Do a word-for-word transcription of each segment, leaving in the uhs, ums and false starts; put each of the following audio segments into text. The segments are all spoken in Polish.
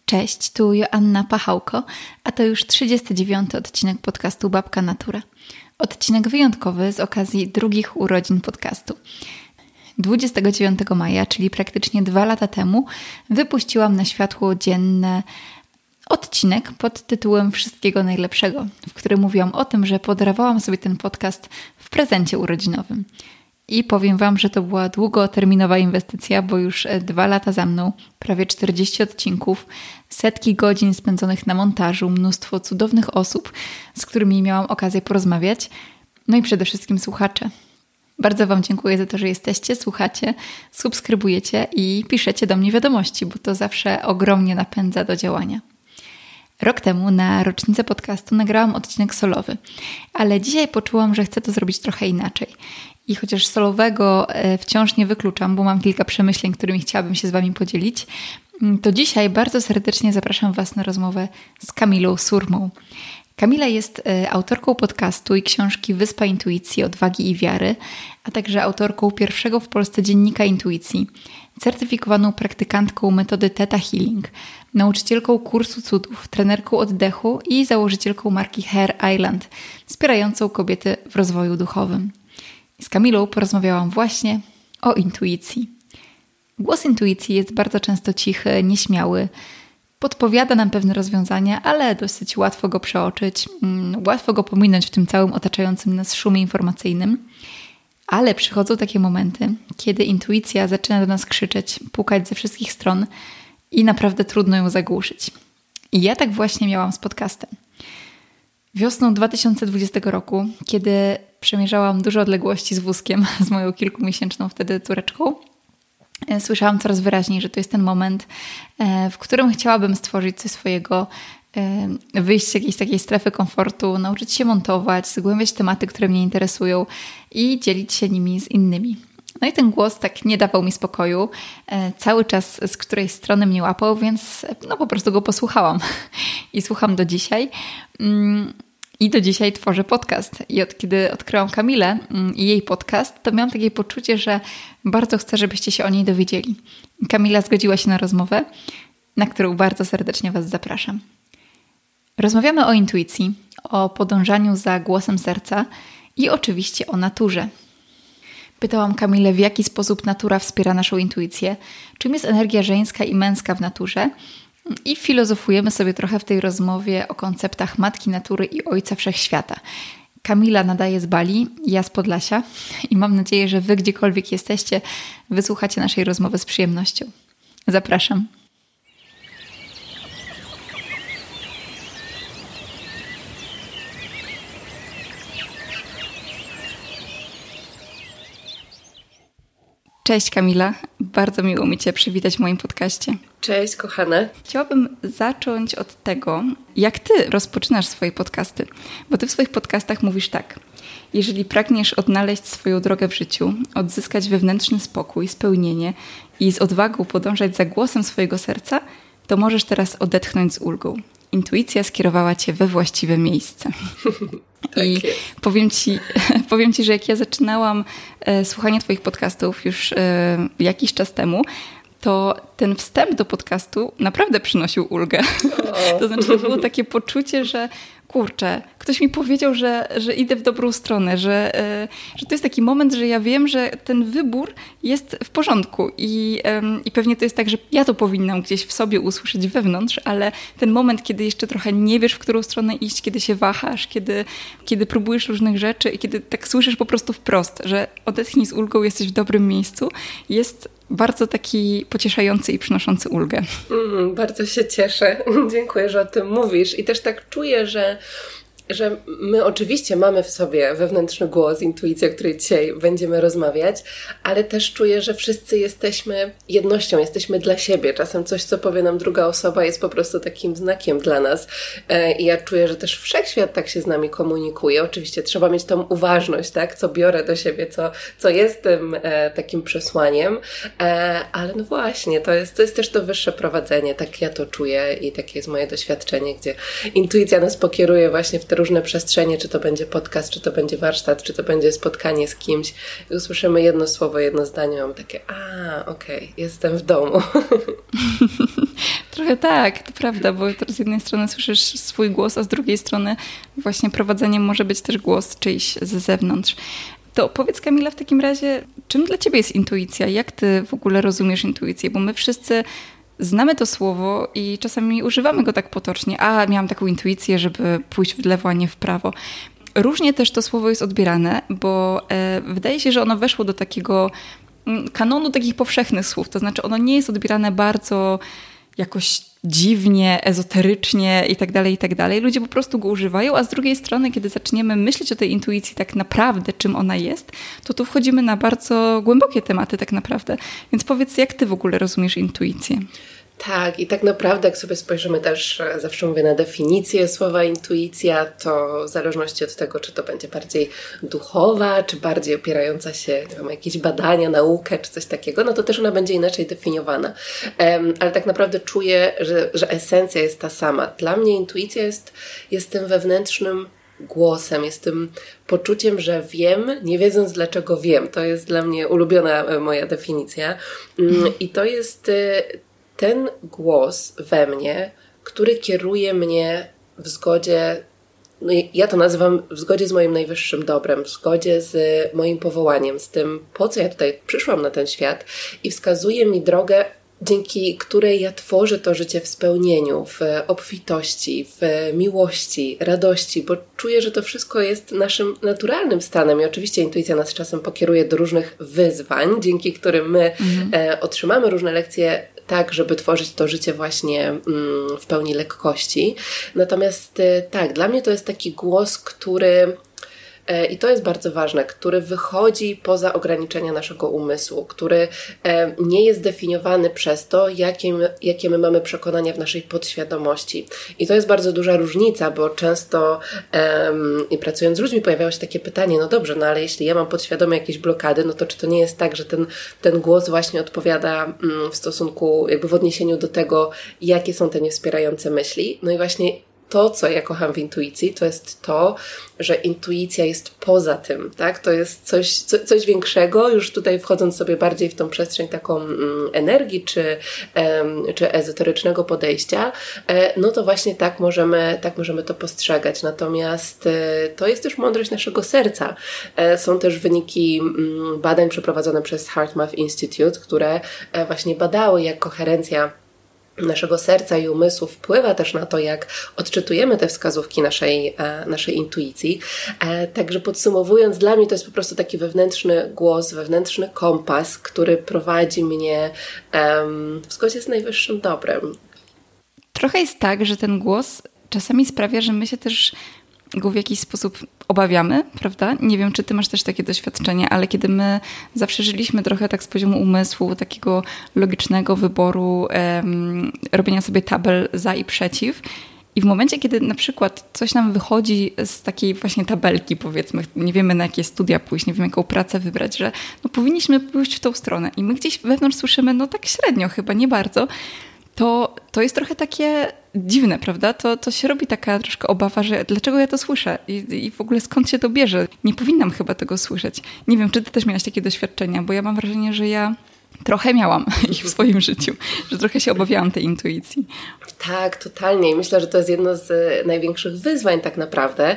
Cześć, tu Joanna Pachałko, a to już trzydziesty dziewiąty odcinek podcastu Babka Natura. Odcinek wyjątkowy z okazji drugich urodzin podcastu. dwudziestego dziewiątego maja, czyli praktycznie dwa lata temu, wypuściłam na światło dzienne odcinek pod tytułem Wszystkiego Najlepszego, w którym mówiłam o tym, że podarowałam sobie ten podcast w prezencie urodzinowym. I powiem Wam, że to była długoterminowa inwestycja, bo już dwa lata za mną, prawie czterdzieści odcinków, setki godzin spędzonych na montażu, mnóstwo cudownych osób, z którymi miałam okazję porozmawiać, no i przede wszystkim słuchacze. Bardzo Wam dziękuję za to, że jesteście, słuchacie, subskrybujecie i piszecie do mnie wiadomości, bo to zawsze ogromnie napędza do działania. Rok temu na rocznicę podcastu nagrałam odcinek solowy, ale dzisiaj poczułam, że chcę to zrobić trochę inaczej. I chociaż solowego wciąż nie wykluczam, bo mam kilka przemyśleń, którymi chciałabym się z Wami podzielić, to dzisiaj bardzo serdecznie zapraszam Was na rozmowę z Kamilą Surmą. Kamila jest autorką podcastu i książki Wyspa Intuicji, Odwagi i Wiary, a także autorką pierwszego w Polsce dziennika intuicji, certyfikowaną praktykantką metody Theta Healing, nauczycielką kursu cudów, trenerką oddechu i założycielką marki Hair Island, wspierającą kobiety w rozwoju duchowym. Z Kamilą porozmawiałam właśnie o intuicji. Głos intuicji jest bardzo często cichy, nieśmiały, podpowiada nam pewne rozwiązania, ale dosyć łatwo go przeoczyć, łatwo go pominąć w tym całym otaczającym nas szumie informacyjnym. Ale przychodzą takie momenty, kiedy intuicja zaczyna do nas krzyczeć, pukać ze wszystkich stron i naprawdę trudno ją zagłuszyć. I ja tak właśnie miałam z podcastem. Wiosną dwa tysiące dwudziestego roku, kiedy przemierzałam duże odległości z wózkiem, z moją kilkumiesięczną wtedy córeczką, słyszałam coraz wyraźniej, że to jest ten moment, w którym chciałabym stworzyć coś swojego, wyjść z jakiejś takiej strefy komfortu, nauczyć się montować, zgłębiać tematy, które mnie interesują i dzielić się nimi z innymi. No i ten głos tak nie dawał mi spokoju, cały czas z której strony mnie łapał, więc no po prostu go posłuchałam i słucham do dzisiaj. I do dzisiaj tworzę podcast. I od kiedy odkryłam Kamilę i jej podcast, to miałam takie poczucie, że bardzo chcę, żebyście się o niej dowiedzieli. Kamila zgodziła się na rozmowę, na którą bardzo serdecznie Was zapraszam. Rozmawiamy o intuicji, o podążaniu za głosem serca i oczywiście o naturze. Pytałam Kamilę, w jaki sposób natura wspiera naszą intuicję, czym jest energia żeńska i męska w naturze, i filozofujemy sobie trochę w tej rozmowie o konceptach matki natury i ojca wszechświata. Kamila nadaje z Bali, ja z Podlasia i mam nadzieję, że Wy gdziekolwiek jesteście, wysłuchacie naszej rozmowy z przyjemnością. Zapraszam. Cześć Kamila, bardzo miło mi Cię przywitać w moim podcaście. Cześć kochane. Chciałabym zacząć od tego, jak Ty rozpoczynasz swoje podcasty. Bo Ty w swoich podcastach mówisz tak. Jeżeli pragniesz odnaleźć swoją drogę w życiu, odzyskać wewnętrzny spokój, spełnienie i z odwagą podążać za głosem swojego serca, to możesz teraz odetchnąć z ulgą. Intuicja skierowała Cię we właściwe miejsce. Tak I jest. powiem ci, powiem Ci, że jak ja zaczynałam e, słuchanie Twoich podcastów już e, jakiś czas temu, to ten wstęp do podcastu naprawdę przynosił ulgę. O. To znaczy, to było takie poczucie, że kurczę, ktoś mi powiedział, że, że idę w dobrą stronę, że, że to jest taki moment, że ja wiem, że ten wybór jest w porządku i, i pewnie to jest tak, że ja to powinnam gdzieś w sobie usłyszeć wewnątrz, ale ten moment, kiedy jeszcze trochę nie wiesz, w którą stronę iść, kiedy się wahasz, kiedy, kiedy próbujesz różnych rzeczy i kiedy tak słyszysz po prostu wprost, że odetchnij z ulgą, jesteś w dobrym miejscu, jest bardzo taki pocieszający i przynoszący ulgę. Mm, bardzo się cieszę. Dziękuję, że o tym mówisz. I też tak czuję, że że my oczywiście mamy w sobie wewnętrzny głos, intuicję, o której dzisiaj będziemy rozmawiać, ale też czuję, że wszyscy jesteśmy jednością, jesteśmy dla siebie. Czasem coś, co powie nam druga osoba, jest po prostu takim znakiem dla nas. I ja czuję, że też wszechświat tak się z nami komunikuje. Oczywiście trzeba mieć tą uważność, tak, co biorę do siebie, co, co jest tym e, takim przesłaniem, e, ale no właśnie, to jest, to jest też to wyższe prowadzenie, tak ja to czuję i takie jest moje doświadczenie, gdzie intuicja nas pokieruje właśnie w te różne przestrzenie, czy to będzie podcast, czy to będzie warsztat, czy to będzie spotkanie z kimś i usłyszymy jedno słowo, jedno zdanie, mam takie, a okej, okay, jestem w domu. Trochę tak, to prawda, bo to z jednej strony słyszysz swój głos, a z drugiej strony właśnie prowadzeniem może być też głos czyjś z zewnątrz. To powiedz, Kamila, w takim razie, czym dla ciebie jest intuicja? Jak ty w ogóle rozumiesz intuicję? Bo my wszyscy znamy to słowo i czasami używamy go tak potocznie. A, miałam taką intuicję, żeby pójść w lewo, a nie w prawo. Różnie też to słowo jest odbierane, bo e, wydaje się, że ono weszło do takiego kanonu takich powszechnych słów. To znaczy ono nie jest odbierane bardzo jakoś dziwnie, ezoterycznie i tak dalej, i tak dalej. Ludzie po prostu go używają, a z drugiej strony, kiedy zaczniemy myśleć o tej intuicji tak naprawdę, czym ona jest, to tu wchodzimy na bardzo głębokie tematy tak naprawdę. Więc powiedz, jak ty w ogóle rozumiesz intuicję? Tak, i tak naprawdę jak sobie spojrzymy też, zawsze mówię na definicję słowa intuicja, to w zależności od tego, czy to będzie bardziej duchowa, czy bardziej opierająca się nie wiem, jakieś badania, naukę, czy coś takiego, no to też ona będzie inaczej definiowana. Um, ale tak naprawdę czuję, że, że esencja jest ta sama. Dla mnie intuicja jest, jest tym wewnętrznym głosem, jest tym poczuciem, że wiem, nie wiedząc dlaczego wiem. To jest dla mnie ulubiona moja definicja. Um, I to jest ten głos we mnie, który kieruje mnie w zgodzie, no ja to nazywam w zgodzie z moim najwyższym dobrem, w zgodzie z moim powołaniem, z tym, po co ja tutaj przyszłam na ten świat i wskazuje mi drogę, dzięki której ja tworzę to życie w spełnieniu, w obfitości, w miłości, radości, bo czuję, że to wszystko jest naszym naturalnym stanem i oczywiście intuicja nas czasem pokieruje do różnych wyzwań, dzięki którym my mhm. e, otrzymamy różne lekcje tak, żeby tworzyć to życie właśnie mm, w pełni lekkości. Natomiast e, tak, dla mnie to jest taki głos, który i to jest bardzo ważne, który wychodzi poza ograniczenia naszego umysłu, który nie jest definiowany przez to, jakie, jakie my mamy przekonania w naszej podświadomości. I to jest bardzo duża różnica, bo często um, i pracując z ludźmi pojawiało się takie pytanie, no dobrze, no ale jeśli ja mam podświadomie jakieś blokady, no to czy to nie jest tak, że ten, ten głos właśnie odpowiada um, w stosunku, jakby w odniesieniu do tego, jakie są te niewspierające myśli. No i właśnie to, co ja kocham w intuicji, to jest to, że intuicja jest poza tym, tak? To jest coś, co, coś większego, już tutaj wchodząc sobie bardziej w tą przestrzeń taką mm, energii czy, em, czy ezoterycznego podejścia, e, no to właśnie tak możemy, tak możemy to postrzegać. Natomiast e, to jest też mądrość naszego serca. E, są też wyniki mm, badań przeprowadzone przez HeartMath Institute, które e, właśnie badały, jak koherencja naszego serca i umysłu wpływa też na to, jak odczytujemy te wskazówki naszej, e, naszej intuicji. E, także podsumowując, dla mnie to jest po prostu taki wewnętrzny głos, wewnętrzny kompas, który prowadzi mnie em, w zgodzie z najwyższym dobrem. Trochę jest tak, że ten głos czasami sprawia, że my się też go w jakiś sposób obawiamy, prawda? Nie wiem, czy ty masz też takie doświadczenie, ale kiedy my zawsze żyliśmy trochę tak z poziomu umysłu, takiego logicznego wyboru, um, robienia sobie tabel za i przeciw, i w momencie, kiedy na przykład coś nam wychodzi z takiej właśnie tabelki, powiedzmy, nie wiemy na jakie studia pójść, nie wiemy jaką pracę wybrać, że no powinniśmy pójść w tą stronę i my gdzieś wewnątrz słyszymy, no tak średnio chyba, nie bardzo, to, to jest trochę takie dziwne, prawda? To, to się robi taka troszkę obawa, że dlaczego ja to słyszę I, i w ogóle skąd się to bierze? Nie powinnam chyba tego słyszeć. Nie wiem, czy ty też miałaś takie doświadczenia, bo ja mam wrażenie, że ja trochę miałam ich w swoim życiu, że trochę się obawiałam tej intuicji. Tak, totalnie. I myślę, że to jest jedno z największych wyzwań tak naprawdę.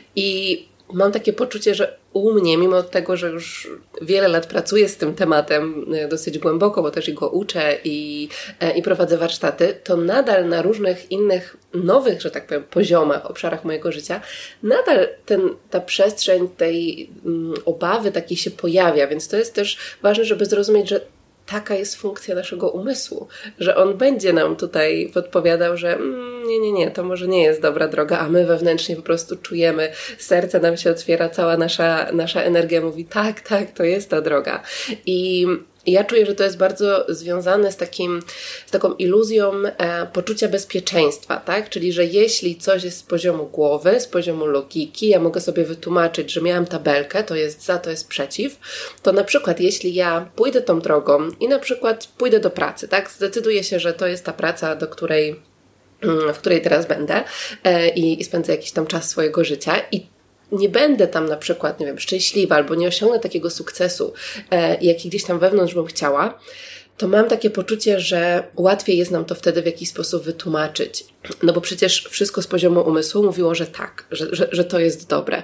I mam takie poczucie, że u mnie, mimo tego, że już wiele lat pracuję z tym tematem dosyć głęboko, bo też i go uczę i, i prowadzę warsztaty, to nadal na różnych innych nowych, że tak powiem, poziomach, obszarach mojego życia, nadal ten, ta przestrzeń tej um, obawy takiej się pojawia, więc to jest też ważne, żeby zrozumieć, że taka jest funkcja naszego umysłu, że on będzie nam tutaj podpowiadał, że mm, nie, nie, nie, to może nie jest dobra droga, a my wewnętrznie po prostu czujemy, serce nam się otwiera, cała nasza, nasza energia mówi tak, tak, to jest ta droga. I ja czuję, że to jest bardzo związane z takim, z taką iluzją e, poczucia bezpieczeństwa, tak? Czyli, że jeśli coś jest z poziomu głowy, z poziomu logiki, ja mogę sobie wytłumaczyć, że miałam tabelkę, to jest za, to jest przeciw, to na przykład jeśli ja pójdę tą drogą i na przykład pójdę do pracy, tak? Zdecyduję się, że to jest ta praca, do której w której teraz będę i, i spędzę jakiś tam czas swojego życia i nie będę tam na przykład, nie wiem, szczęśliwa albo nie osiągnę takiego sukcesu, jaki gdzieś tam wewnątrz bym chciała, to mam takie poczucie, że łatwiej jest nam to wtedy w jakiś sposób wytłumaczyć. No bo przecież wszystko z poziomu umysłu mówiło, że tak, że, że, że to jest dobre.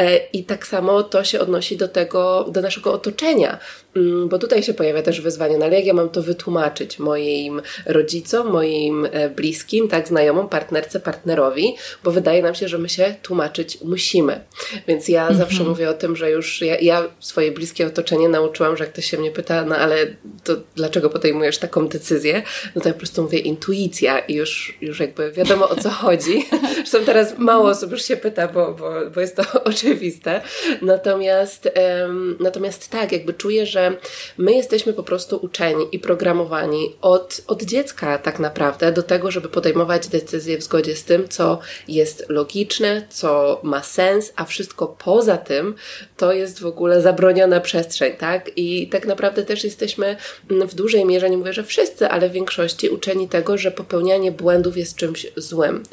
I tak samo to się odnosi do tego, do naszego otoczenia, bo tutaj się pojawia też wyzwanie, no ale jak ja mam to wytłumaczyć moim rodzicom, moim bliskim, tak, znajomom, partnerce, partnerowi, bo wydaje nam się, że my się tłumaczyć musimy. Więc ja mhm. zawsze mówię o tym, że już ja, ja swoje bliskie otoczenie nauczyłam, że jak ktoś się mnie pyta, no ale to dlaczego podejmujesz taką decyzję? No to ja po prostu mówię intuicja i już, już jakby wiadomo o co chodzi. Zresztą teraz mało osób już się pyta, bo, bo, bo jest to oczywiste. Natomiast, um, natomiast tak, jakby czuję, że my jesteśmy po prostu uczeni i programowani od, od dziecka tak naprawdę do tego, żeby podejmować decyzje w zgodzie z tym, co jest logiczne, co ma sens, a wszystko poza tym to jest w ogóle zabroniona przestrzeń, tak? I tak naprawdę też jesteśmy w dużej mierze, nie mówię, że wszyscy, ale w większości uczeni tego, że popełnianie błędów jest czymś złym.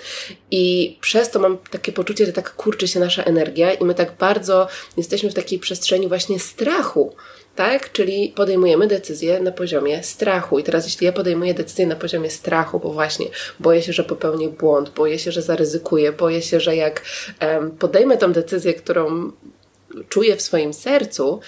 I przez to mam takie poczucie, że tak kurczy się nasza energia i my tak bardzo jesteśmy w takiej przestrzeni właśnie strachu, tak? Czyli podejmujemy decyzje na poziomie strachu. I teraz jeśli ja podejmuję decyzję na poziomie strachu, bo właśnie boję się, że popełnię błąd, boję się, że zaryzykuję, boję się, że jak um, podejmę tą decyzję, którą czuję w swoim sercu,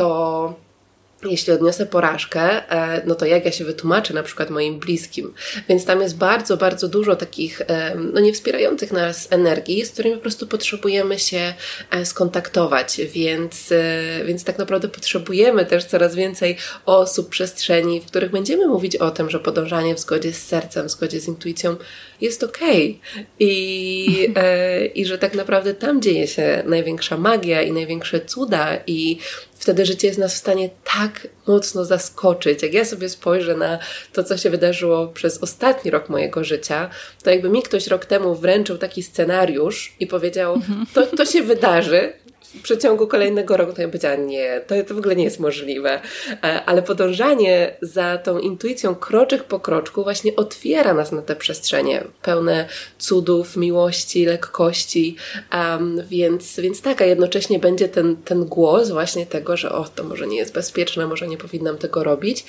to jeśli odniosę porażkę, no to jak ja się wytłumaczę na przykład moim bliskim. Więc tam jest bardzo, bardzo dużo takich no nie wspierających nas energii, z którymi po prostu potrzebujemy się skontaktować. Więc, więc tak naprawdę potrzebujemy też coraz więcej osób, przestrzeni, w których będziemy mówić o tym, że podążanie w zgodzie z sercem, w zgodzie z intuicją jest okej. I, i że tak naprawdę tam dzieje się największa magia i największe cuda i wtedy życie jest nas w stanie tak mocno zaskoczyć. Jak ja sobie spojrzę na to, co się wydarzyło przez ostatni rok mojego życia, to jakby mi ktoś rok temu wręczył taki scenariusz i powiedział, mhm. to, to się wydarzy w przeciągu kolejnego roku, to ja powiedziała, nie, to, to w ogóle nie jest możliwe. Ale podążanie za tą intuicją kroczek po kroczku właśnie otwiera nas na te przestrzenie pełne cudów, miłości, lekkości, um, więc, więc tak, a jednocześnie będzie ten, ten głos właśnie tego, że o, to może nie jest bezpieczne, może nie powinnam tego robić,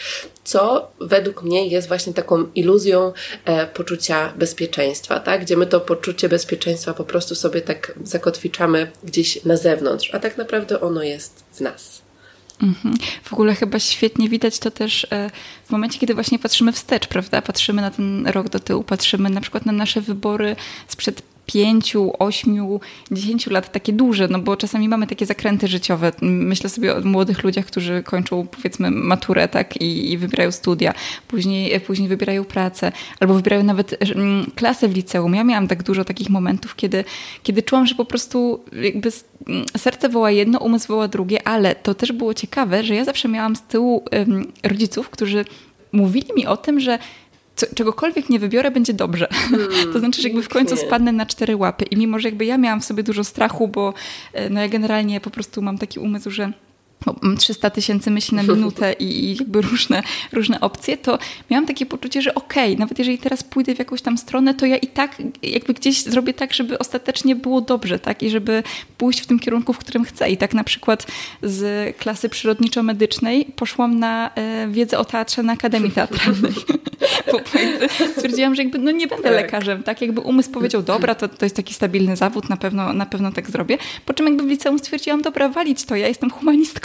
co według mnie jest właśnie taką iluzją e, poczucia bezpieczeństwa, tak? Gdzie my to poczucie bezpieczeństwa po prostu sobie tak zakotwiczamy gdzieś na zewnątrz, a tak naprawdę ono jest w nas. Mhm. W ogóle chyba świetnie widać to też w momencie, kiedy właśnie patrzymy wstecz, prawda? Patrzymy na ten rok do tyłu, patrzymy na przykład na nasze wybory sprzed pięciu, ośmiu, dziesięciu lat, takie duże, no bo czasami mamy takie zakręty życiowe. Myślę sobie o młodych ludziach, którzy kończą powiedzmy maturę, tak, i, i wybierają studia, później, później wybierają pracę, albo wybierają nawet klasę w liceum. Ja miałam tak dużo takich momentów, kiedy, kiedy czułam, że po prostu jakby serce woła jedno, umysł woła drugie, ale to też było ciekawe, że ja zawsze miałam z tyłu um, rodziców, którzy mówili mi o tym, że Co, czegokolwiek nie wybiorę, będzie dobrze. Hmm, to znaczy, że jakby w końcu spadnę na cztery łapy. I mimo, że jakby ja miałam w sobie dużo strachu, bo no ja generalnie po prostu mam taki umysł, że mam trzysta tysięcy myśli na minutę i, i jakby różne, różne opcje, to miałam takie poczucie, że okej, okay, nawet jeżeli teraz pójdę w jakąś tam stronę, to ja i tak jakby gdzieś zrobię tak, żeby ostatecznie było dobrze, tak? I żeby pójść w tym kierunku, w którym chcę. I tak na przykład z klasy przyrodniczo-medycznej poszłam na e, wiedzę o teatrze na Akademii Teatralnej. Bo jakby stwierdziłam, że jakby no nie będę tak. lekarzem, tak? Jakby umysł powiedział, dobra, to, to jest taki stabilny zawód, na pewno, na pewno tak zrobię. Po czym jakby w liceum stwierdziłam, dobra, walić to, ja jestem humanistką.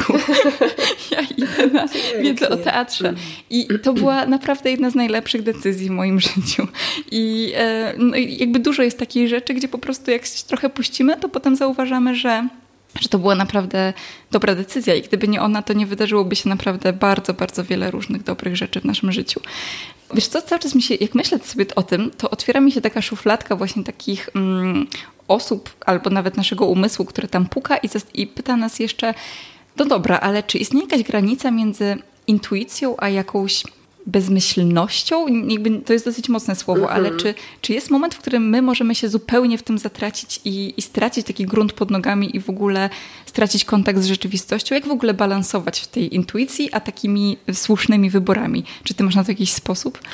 Ja idę na wiedzę o teatrze. I to była naprawdę jedna z najlepszych decyzji w moim życiu. I e, no, jakby dużo jest takich rzeczy, gdzie po prostu jak się trochę puścimy, to potem zauważamy, że że to była naprawdę dobra decyzja i gdyby nie ona, to nie wydarzyłoby się naprawdę bardzo, bardzo wiele różnych dobrych rzeczy w naszym życiu. Wiesz co, cały czas mi się, jak myślę sobie o tym, to otwiera mi się taka szufladka właśnie takich mm, osób albo nawet naszego umysłu, który tam puka i, i pyta nas jeszcze, no dobra, ale czy istnieje jakaś granica między intuicją a jakąś bezmyślnością? Jakby to jest dosyć mocne słowo, mm-hmm. ale czy, czy jest moment, w którym my możemy się zupełnie w tym zatracić i, i stracić taki grunt pod nogami i w ogóle stracić kontakt z rzeczywistością? Jak w ogóle balansować w tej intuicji, a takimi słusznymi wyborami? Czy ty masz na to jakiś sposób?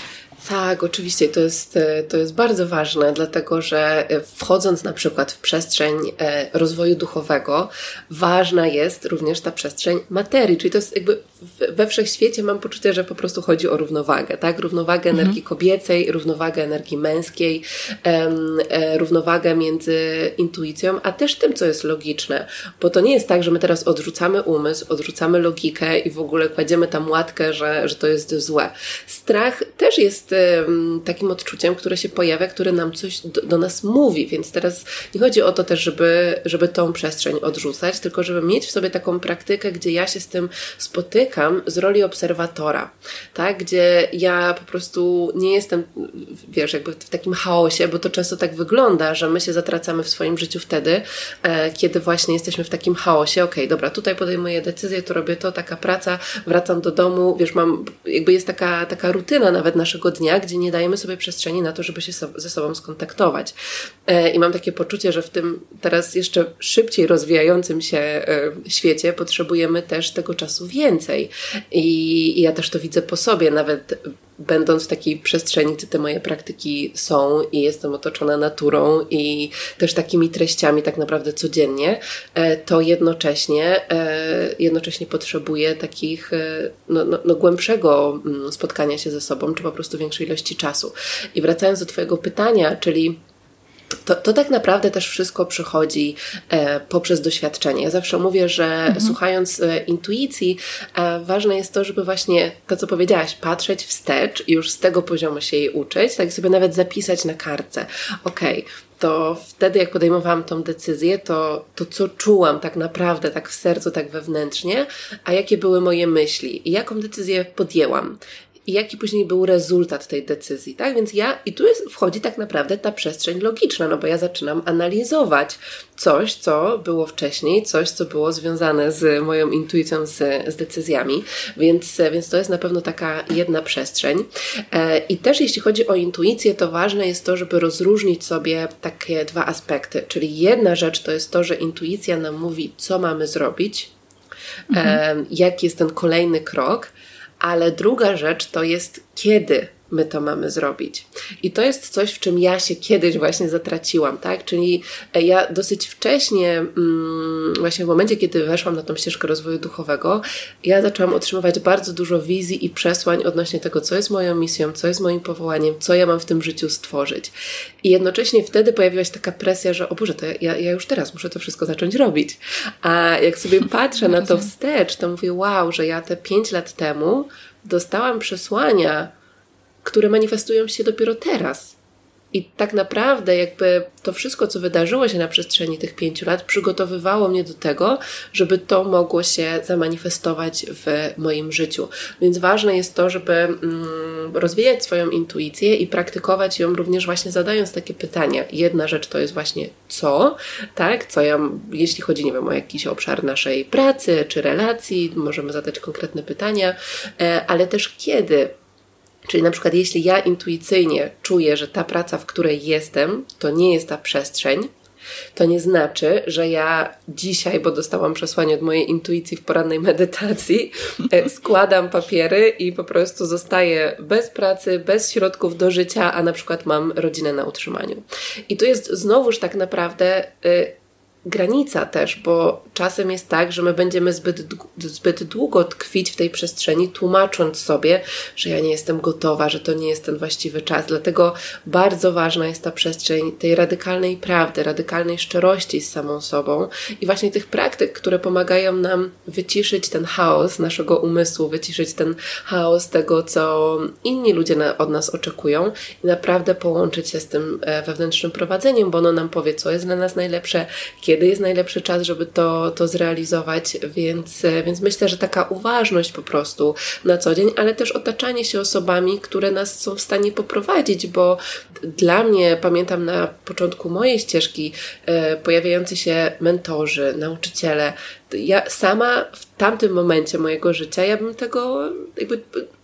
Tak, oczywiście to jest, to jest bardzo ważne, dlatego że wchodząc na przykład w przestrzeń rozwoju duchowego, ważna jest również ta przestrzeń materii, czyli to jest jakby we wszechświecie mam poczucie, że po prostu chodzi o równowagę, tak? Równowagę mhm. energii kobiecej, równowagę energii męskiej, em, e, równowagę między intuicją, a też tym, co jest logiczne, bo to nie jest tak, że my teraz odrzucamy umysł, odrzucamy logikę i w ogóle kładziemy tam łatkę, że, że to jest złe. Strach też jest takim odczuciem, które się pojawia, które nam coś do, do nas mówi, więc teraz nie chodzi o to też, żeby, żeby tą przestrzeń odrzucać, tylko żeby mieć w sobie taką praktykę, gdzie ja się z tym spotykam z roli obserwatora, tak, gdzie ja po prostu nie jestem, wiesz, jakby w takim chaosie, bo to często tak wygląda, że my się zatracamy w swoim życiu wtedy, e, kiedy właśnie jesteśmy w takim chaosie, okej, okay, dobra, tutaj podejmuję decyzję, to robię to, taka praca, wracam do domu, wiesz, mam, jakby jest taka, taka rutyna nawet naszego dnia, gdzie nie dajemy sobie przestrzeni na to, żeby się so, ze sobą skontaktować. E, I mam takie poczucie, że w tym teraz jeszcze szybciej rozwijającym się e, świecie potrzebujemy też tego czasu więcej. I, I ja też to widzę po sobie, nawet będąc w takiej przestrzeni, gdzie te moje praktyki są i jestem otoczona naturą i też takimi treściami tak naprawdę codziennie, to jednocześnie jednocześnie potrzebuję takich no, no, no głębszego spotkania się ze sobą, czy po prostu większej ilości czasu. I wracając do twojego pytania, czyli To, to tak naprawdę też wszystko przychodzi e, poprzez doświadczenie. Ja zawsze mówię, że mhm. słuchając e, intuicji, e, ważne jest to, żeby właśnie to, co powiedziałaś, patrzeć wstecz i już z tego poziomu się jej uczyć, tak sobie nawet zapisać na kartce. Okej, okay, to wtedy jak podejmowałam tą decyzję, to, to co czułam tak naprawdę, tak w sercu, tak wewnętrznie, a jakie były moje myśli i jaką decyzję podjęłam. I jaki później był rezultat tej decyzji, tak? Więc ja, i tu jest, wchodzi tak naprawdę ta przestrzeń logiczna, no bo ja zaczynam analizować coś, co było wcześniej, coś, co było związane z moją intuicją, z, z decyzjami, więc, więc to jest na pewno taka jedna przestrzeń. E, I też jeśli chodzi o intuicję, to ważne jest to, żeby rozróżnić sobie takie dwa aspekty, czyli jedna rzecz to jest to, że intuicja nam mówi, co mamy zrobić, mhm. e, jaki jest ten kolejny krok, ale druga rzecz to jest, kiedy my to mamy zrobić. I to jest coś, w czym ja się kiedyś właśnie zatraciłam, tak? Czyli ja dosyć wcześnie, mm, właśnie w momencie, kiedy weszłam na tą ścieżkę rozwoju duchowego, ja zaczęłam otrzymywać bardzo dużo wizji i przesłań odnośnie tego, co jest moją misją, co jest moim powołaniem, co ja mam w tym życiu stworzyć. I jednocześnie wtedy pojawiła się taka presja, że o Boże, to ja, ja już teraz muszę to wszystko zacząć robić. A jak sobie patrzę na to wstecz, to mówię, wow, że ja te pięć lat temu dostałam przesłania, które manifestują się dopiero teraz. I tak naprawdę jakby to wszystko, co wydarzyło się na przestrzeni tych pięciu lat, przygotowywało mnie do tego, żeby to mogło się zamanifestować w moim życiu. Więc ważne jest to, żeby mm, rozwijać swoją intuicję i praktykować ją również właśnie zadając takie pytania. Jedna rzecz to jest właśnie co, tak? Co ja, jeśli chodzi, nie wiem, o jakiś obszar naszej pracy czy relacji, możemy zadać konkretne pytania, ale też kiedy. Czyli na przykład jeśli ja intuicyjnie czuję, że ta praca, w której jestem, to nie jest ta przestrzeń, to nie znaczy, że ja dzisiaj, bo dostałam przesłanie od mojej intuicji w porannej medytacji, składam papiery i po prostu zostaję bez pracy, bez środków do życia, a na przykład mam rodzinę na utrzymaniu. I tu jest znowuż tak naprawdę y, granica też, bo czasem jest tak, że my będziemy zbyt, zbyt długo tkwić w tej przestrzeni, tłumacząc sobie, że ja nie jestem gotowa, że to nie jest ten właściwy czas. Dlatego bardzo ważna jest ta przestrzeń tej radykalnej prawdy, radykalnej szczerości z samą sobą i właśnie tych praktyk, które pomagają nam wyciszyć ten chaos naszego umysłu, wyciszyć ten chaos tego, co inni ludzie na, od nas oczekują i naprawdę połączyć się z tym wewnętrznym prowadzeniem, bo ono nam powie, co jest dla nas najlepsze, kiedy jest najlepszy czas, żeby to, to zrealizować, więc, więc myślę, że taka uważność po prostu na co dzień, ale też otaczanie się osobami, które nas są w stanie poprowadzić, bo dla mnie, pamiętam na początku mojej ścieżki e, pojawiający się mentorzy, nauczyciele, ja sama w tamtym momencie mojego życia, ja bym tego jakby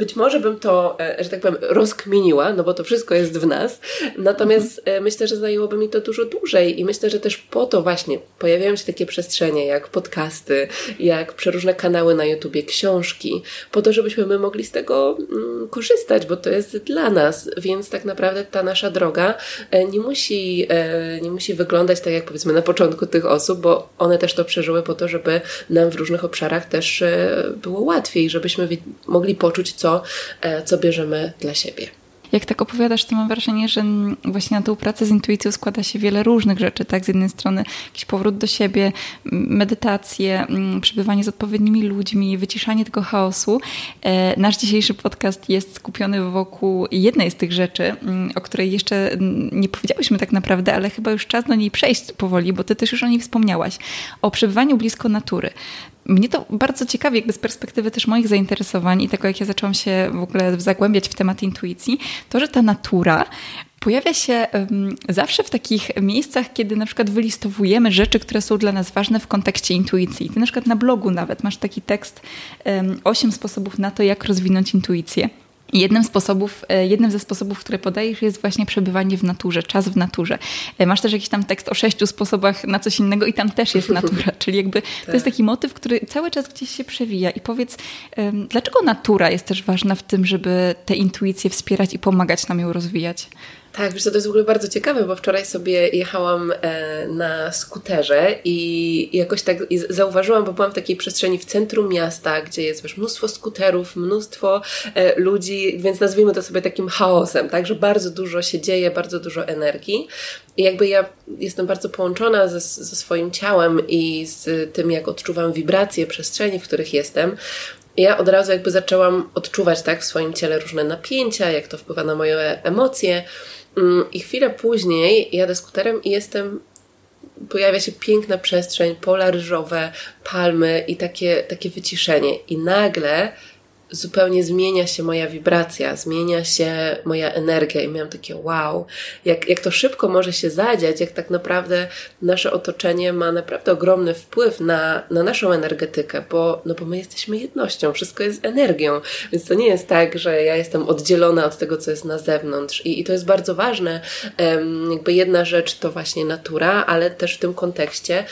być może bym to, że tak powiem, rozkminiła, no bo to wszystko jest w nas, natomiast mhm. myślę, że zajęłoby mi to dużo dłużej i myślę, że też po to właśnie pojawiają się takie przestrzenie jak podcasty, jak przeróżne kanały na YouTubie, książki, po to, żebyśmy my mogli z tego mm, korzystać, bo to jest dla nas, więc tak naprawdę ta nasza droga nie musi, nie musi wyglądać tak jak powiedzmy na początku tych osób, bo one też to przeżyły po to, żeby nam w różnych obszarach też było łatwiej, żebyśmy mogli poczuć, co, co bierzemy dla siebie. Jak tak opowiadasz, to mam wrażenie, że właśnie na tą pracę z intuicją składa się wiele różnych rzeczy, tak? Z jednej strony jakiś powrót do siebie, medytacje, przebywanie z odpowiednimi ludźmi, wyciszanie tego chaosu. Nasz dzisiejszy podcast jest skupiony wokół jednej z tych rzeczy, o której jeszcze nie powiedziałyśmy tak naprawdę, ale chyba już czas do niej przejść powoli, bo ty też już o niej wspomniałaś. O przebywaniu blisko natury. Mnie to bardzo ciekawi, jakby z perspektywy też moich zainteresowań i tego, jak ja zaczęłam się w ogóle zagłębiać w temat intuicji, to, że ta natura pojawia się um, zawsze w takich miejscach, kiedy na przykład wylistowujemy rzeczy, które są dla nas ważne w kontekście intuicji. Ty na przykład na blogu nawet masz taki tekst um, osiem sposobów na to, jak rozwinąć intuicję. I jednym, sposobów, jednym ze sposobów, które podajesz, jest właśnie przebywanie w naturze, czas w naturze. Masz też jakiś tam tekst o sześciu sposobach na coś innego i tam też jest natura, czyli jakby to jest taki motyw, który cały czas gdzieś się przewija. I powiedz, dlaczego natura jest też ważna w tym, żeby tę intuicję wspierać i pomagać nam ją rozwijać? Tak, wiesz co, to jest w ogóle bardzo ciekawe, bo wczoraj sobie jechałam e, na skuterze i jakoś tak i zauważyłam, bo byłam w takiej przestrzeni w centrum miasta, gdzie jest wiesz, mnóstwo skuterów, mnóstwo e, ludzi, więc nazwijmy to sobie takim chaosem, tak, że bardzo dużo się dzieje, bardzo dużo energii i jakby ja jestem bardzo połączona ze, ze swoim ciałem i z tym, jak odczuwam wibracje przestrzeni, w których jestem. Ja od razu jakby zaczęłam odczuwać tak w swoim ciele różne napięcia, jak to wpływa na moje emocje. I chwilę później jadę skuterem i jestem, pojawia się piękna przestrzeń, pola ryżowe, palmy i takie, takie wyciszenie. I nagle zupełnie zmienia się moja wibracja, zmienia się moja energia i miałam takie wow, jak, jak to szybko może się zadziać, jak tak naprawdę nasze otoczenie ma naprawdę ogromny wpływ na, na naszą energetykę, bo, no bo my jesteśmy jednością, wszystko jest energią, więc to nie jest tak, że ja jestem oddzielona od tego, co jest na zewnątrz i, i to jest bardzo ważne, um, jakby jedna rzecz to właśnie natura, ale też w tym kontekście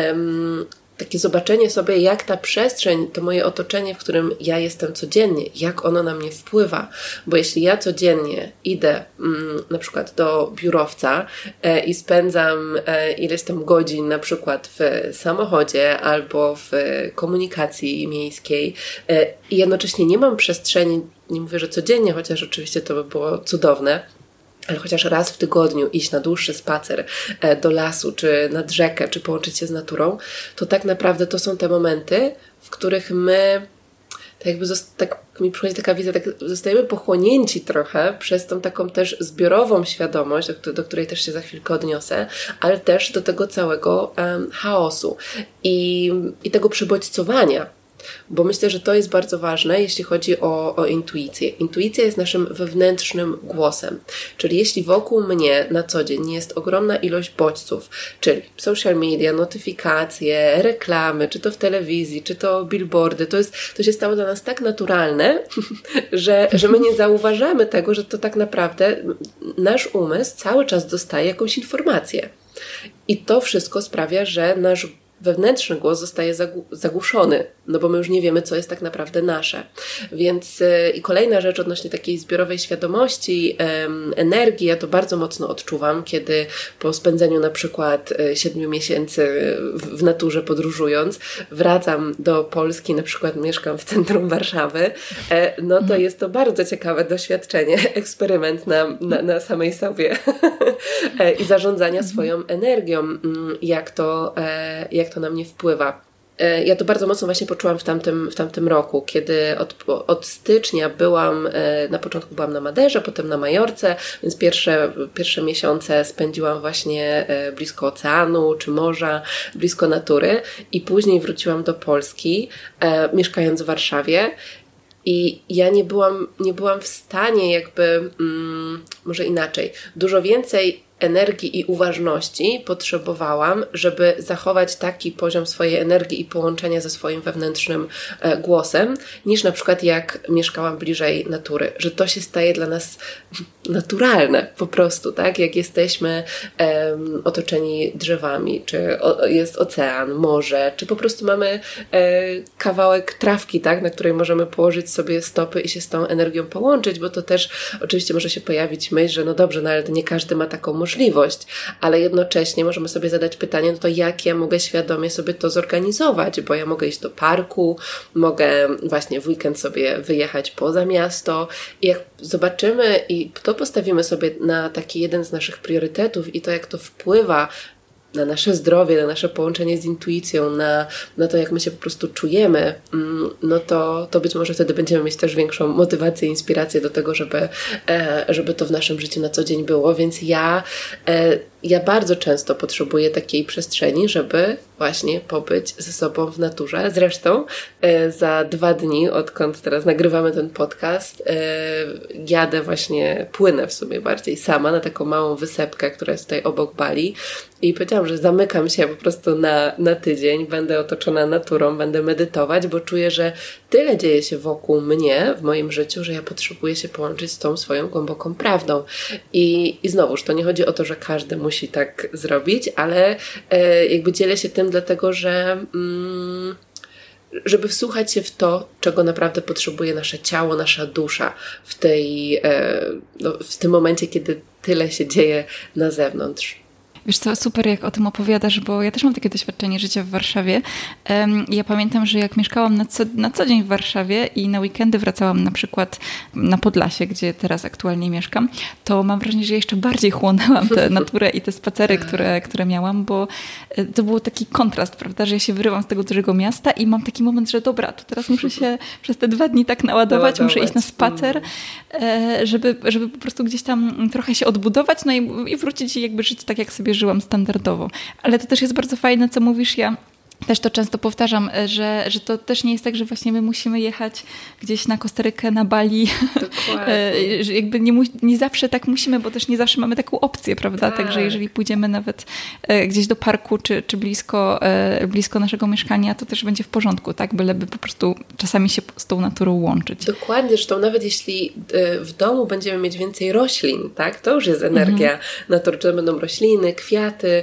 um, takie zobaczenie sobie, jak ta przestrzeń, to moje otoczenie, w którym ja jestem codziennie, jak ono na mnie wpływa. Bo jeśli ja codziennie idę mm, na przykład do biurowca e, i spędzam e, ileś tam godzin na przykład w samochodzie albo w komunikacji miejskiej e, i jednocześnie nie mam przestrzeni, nie mówię, że codziennie, chociaż oczywiście to by było cudowne, ale chociaż raz w tygodniu iść na dłuższy spacer do lasu, czy nad rzekę, czy połączyć się z naturą, to tak naprawdę to są te momenty, w których my, tak jakby zost- tak mi przychodzi taka wizja, tak zostajemy pochłonięci trochę przez tą taką też zbiorową świadomość, do, do której też się za chwilkę odniosę, ale też do tego całego um, chaosu i, i tego przebodźcowania. Bo myślę, że to jest bardzo ważne, jeśli chodzi o, o intuicję. Intuicja jest naszym wewnętrznym głosem. Czyli jeśli wokół mnie na co dzień jest ogromna ilość bodźców, czyli social media, notyfikacje, reklamy, czy to w telewizji, czy to billboardy, to, jest, to się stało dla nas tak naturalne, że, że my nie zauważamy tego, że to tak naprawdę nasz umysł cały czas dostaje jakąś informację. I to wszystko sprawia, że nasz wewnętrzny głos zostaje zagłuszony, no bo my już nie wiemy, co jest tak naprawdę nasze. Więc yy, i kolejna rzecz odnośnie takiej zbiorowej świadomości, yy, energii, ja to bardzo mocno odczuwam, kiedy po spędzeniu na przykład yy, siedmiu miesięcy w, w naturze podróżując, wracam do Polski, na przykład mieszkam w centrum Warszawy, yy, no to jest to bardzo ciekawe doświadczenie, eksperyment na, na, na samej sobie yy, i zarządzania swoją energią, yy, jak to, yy, jak to na mnie wpływa. Ja to bardzo mocno właśnie poczułam w tamtym, w tamtym roku, kiedy od, od stycznia byłam, na początku byłam na Maderze, potem na Majorce, więc pierwsze, pierwsze miesiące spędziłam właśnie blisko oceanu czy morza, blisko natury i później wróciłam do Polski, mieszkając w Warszawie. I ja nie byłam, nie byłam w stanie jakby, mm, może inaczej, dużo więcej energii i uważności potrzebowałam, żeby zachować taki poziom swojej energii i połączenia ze swoim wewnętrznym e, głosem, niż na przykład jak mieszkałam bliżej natury, że to się staje dla nas naturalne po prostu, tak? Jak jesteśmy e, otoczeni drzewami, czy o, jest ocean, morze, czy po prostu mamy e, kawałek trawki, tak? Na której możemy położyć sobie stopy i się z tą energią połączyć, bo to też oczywiście może się pojawić myśl, że no dobrze, no ale nie każdy ma taką możliwość, możliwość, ale jednocześnie możemy sobie zadać pytanie, no to jak ja mogę świadomie sobie to zorganizować, bo ja mogę iść do parku, mogę właśnie w weekend sobie wyjechać poza miasto i jak zobaczymy i to postawimy sobie na taki jeden z naszych priorytetów i to jak to wpływa na nasze zdrowie, na nasze połączenie z intuicją, na, na to, jak my się po prostu czujemy, no to, to być może wtedy będziemy mieć też większą motywację, inspirację do tego, żeby, żeby to w naszym życiu na co dzień było. Więc ja, ja bardzo często potrzebuję takiej przestrzeni, żeby właśnie pobyć ze sobą w naturze. Zresztą za dwa dni, odkąd teraz nagrywamy ten podcast, jadę właśnie, płynę w sumie bardziej sama na taką małą wysepkę, która jest tutaj obok Bali i powiedziałam, że zamykam się po prostu na, na tydzień, będę otoczona naturą, będę medytować, bo czuję, że tyle dzieje się wokół mnie, w moim życiu, że ja potrzebuję się połączyć z tą swoją głęboką prawdą. I, i znowuż, to nie chodzi o to, że każdy musi tak zrobić, ale e, jakby dzielę się tym dlatego, że mm, żeby wsłuchać się w to, czego naprawdę potrzebuje nasze ciało, nasza dusza w tej, e, no, w tym momencie, kiedy tyle się dzieje na zewnątrz. Wiesz co, super jak o tym opowiadasz, bo ja też mam takie doświadczenie życia w Warszawie. Um, ja pamiętam, że jak mieszkałam na co, na co dzień w Warszawie i na weekendy wracałam na przykład na Podlasie, gdzie teraz aktualnie mieszkam, to mam wrażenie, że jeszcze bardziej chłonęłam tę naturę i te spacery, które, które miałam, bo to był taki kontrast, prawda, że ja się wyrywam z tego dużego miasta i mam taki moment, że dobra, to teraz muszę się przez te dwa dni tak naładować, naładować. muszę iść na spacer, żeby, żeby po prostu gdzieś tam trochę się odbudować, no i, i wrócić i jakby żyć tak, jak sobie żyłam standardowo. Ale to też jest bardzo fajne, co mówisz, ja też to często powtarzam, że, że to też nie jest tak, że właśnie my musimy jechać gdzieś na Kostarykę, na Bali. Dokładnie. Że jakby nie, mu, nie zawsze tak musimy, bo też nie zawsze mamy taką opcję, prawda? Tak. Także jeżeli pójdziemy nawet gdzieś do parku, czy, czy blisko, blisko naszego mieszkania, to też będzie w porządku, tak? Byleby po prostu czasami się z tą naturą łączyć. Dokładnie, zresztą nawet jeśli w domu będziemy mieć więcej roślin, tak? To już jest energia mhm. natury, to będą rośliny, kwiaty,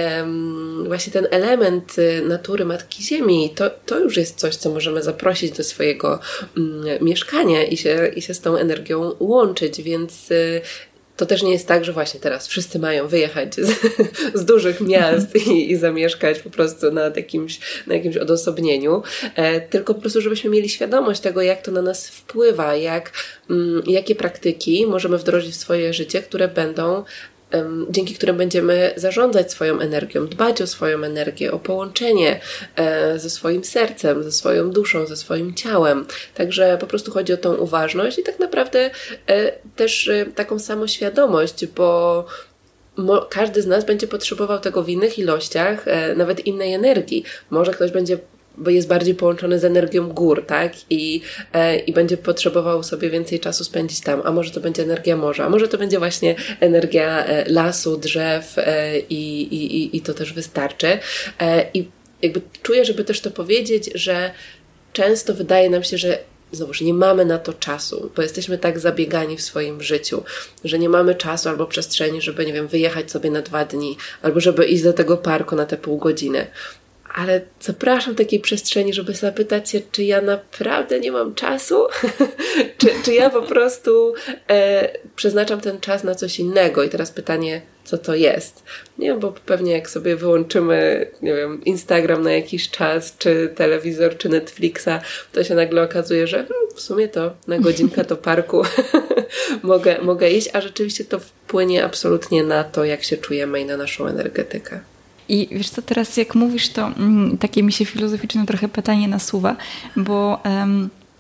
um, właśnie ten element natury, natury Matki Ziemi, to, to już jest coś, co możemy zaprosić do swojego mm, mieszkania i się, i się z tą energią łączyć, więc y, to też nie jest tak, że właśnie teraz wszyscy mają wyjechać z, z dużych miast i, i zamieszkać po prostu na jakimś, na jakimś odosobnieniu, e, tylko po prostu, żebyśmy mieli świadomość tego, jak to na nas wpływa, jak, mm, jakie praktyki możemy wdrożyć w swoje życie, które będą dzięki którym będziemy zarządzać swoją energią, dbać o swoją energię, o połączenie e, ze swoim sercem, ze swoją duszą, ze swoim ciałem. Także po prostu chodzi o tą uważność i tak naprawdę e, też e, taką samoświadomość, bo mo- każdy z nas będzie potrzebował tego w innych ilościach, e, nawet innej energii. Może ktoś będzie bo jest bardziej połączony z energią gór, tak? I, e, i będzie potrzebował sobie więcej czasu spędzić tam. A może to będzie energia morza, a może to będzie właśnie energia e, lasu, drzew e, i, i, i to też wystarczy. E, I jakby czuję, żeby też to powiedzieć, że często wydaje nam się, że znowuż nie mamy na to czasu, bo jesteśmy tak zabiegani w swoim życiu, że nie mamy czasu albo przestrzeni, żeby, nie wiem, wyjechać sobie na dwa dni, albo żeby iść do tego parku na te pół godziny. Ale zapraszam takiej przestrzeni, żeby zapytać się, czy ja naprawdę nie mam czasu? czy, czy ja po prostu e, przeznaczam ten czas na coś innego? I teraz pytanie, co to jest? Nie wiem, bo pewnie jak sobie wyłączymy, nie wiem, Instagram na jakiś czas, czy telewizor, czy Netflixa, to się nagle okazuje, że hmm, w sumie to na godzinkę do parku mogę, mogę iść, a rzeczywiście to wpłynie absolutnie na to, jak się czujemy i na naszą energetykę. I wiesz co, teraz jak mówisz, to mm, takie mi się filozoficzne trochę pytanie nasuwa, bo um,